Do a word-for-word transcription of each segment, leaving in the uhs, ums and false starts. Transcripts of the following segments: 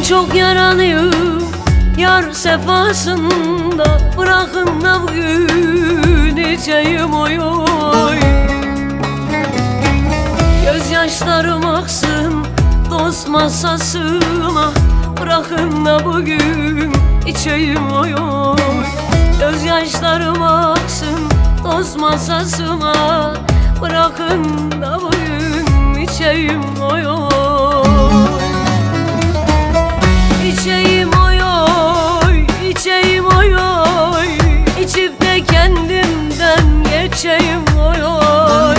çok yaralıyım yar sefasında, bırakın da bugün içeyim oy oy. Gözyaşlarım aksın dost masasına, bırakın da bugün içeyim oy oy. Gözyaşlarım aksın dost masasına, bırakın da bugün içeyim oy oy. İçeyim oy oy, içeyim oy oy, İçip de kendimden geçeyim oy oy.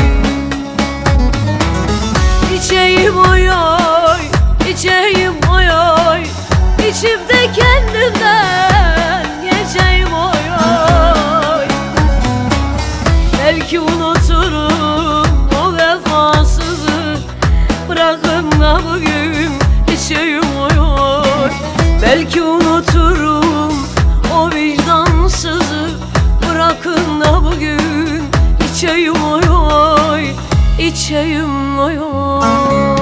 İçeyim oy oy, içeyim oy oy, İçip de kendimden geçeyim oy oy. Belki unuturum o vefasızı, bırakın da bugün içeyim oy oy. Belki unuturum o vicdansızı, bırakın da bugün içeyim oy oy, içeyim oy oy.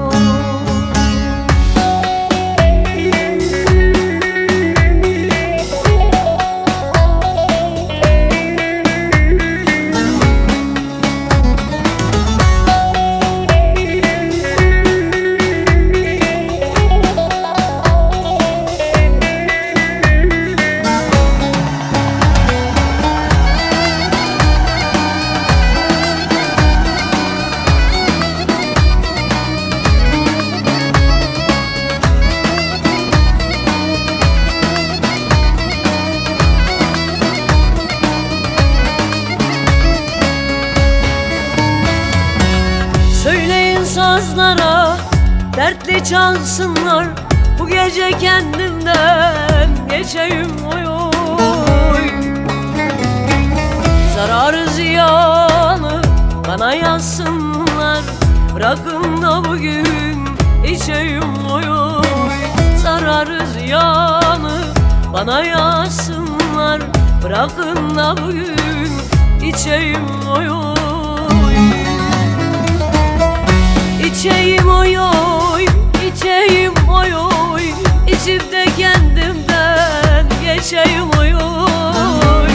Söyleyin sazlara dertli çalsınlar, bu gece kendimden geçeyim oy oy. Zararı ziyanı bana yazsınlar, bırakın da bugün içeyim oy oy. Zararı ziyanı bana yazsınlar, bırakın da bugün içeyim oy oy. İçeyim oy oy, içeyim oy oy, İçip de kendimden geçeyim oy oy.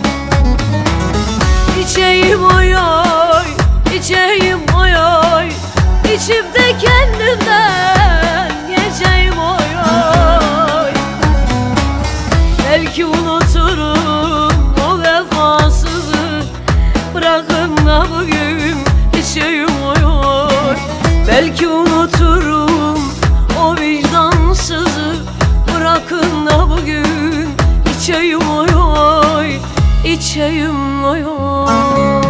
İçeyim oy oy, içeyim oy oy, İçip de kendimden geçeyim oy oy. Belki unuturum o vefasızı, bırakın da bugün içeyim oy oy. Belki unuturum o vicdansızı, bırakın da bugün içeyim oy oy, içeyim oy oy.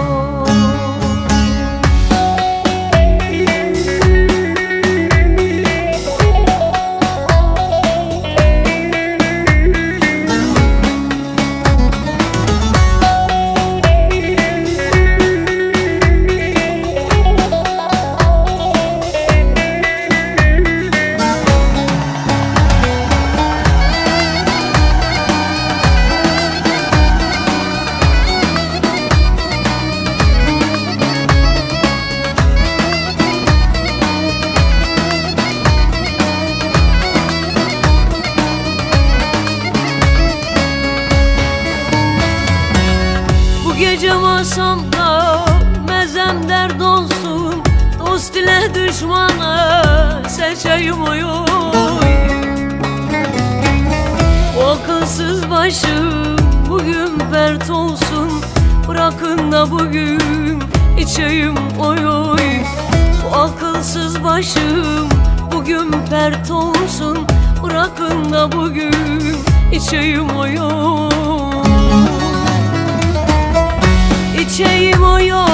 Gece masamda mezem dert olsun, dost ile düşmanı seçeyim oy oy. O akılsız başım bugün pert olsun, bırakın da bugün içeyim oy oy. O akılsız başım bugün pert olsun, bırakın da bugün içeyim oy oy. İçeyim oy oy,